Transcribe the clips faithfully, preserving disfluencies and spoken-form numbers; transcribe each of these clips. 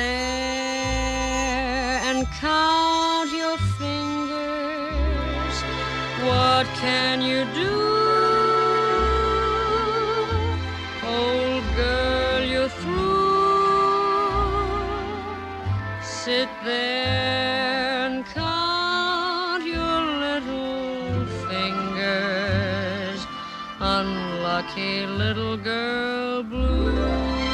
there and count your fingers. What can you do? Old girl, you're through. Sit there and count your little fingers. Unlucky little girl blue.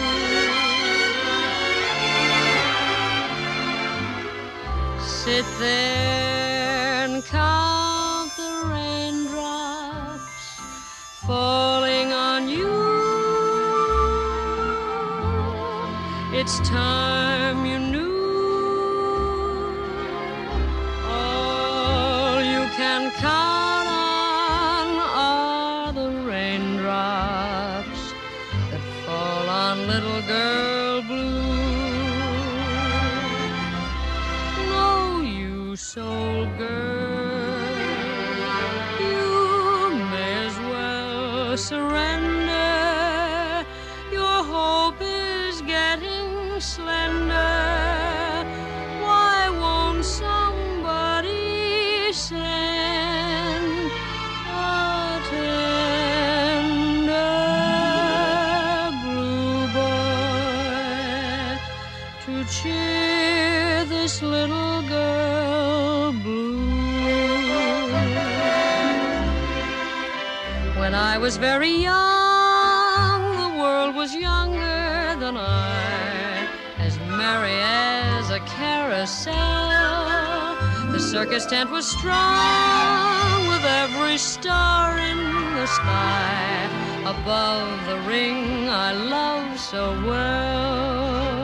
Sit there and count the raindrops falling on you. It's time you knew. All you can count on are the raindrops that fall on little girl blue. Old girl, you may as well surrender. Your hope is getting slender. Why won't somebody send a tender blue boy to cheer this little girl blue? When I was very young, the world was younger than I, as merry as a carousel. The circus tent was strung with every star in the sky above the ring I love so well.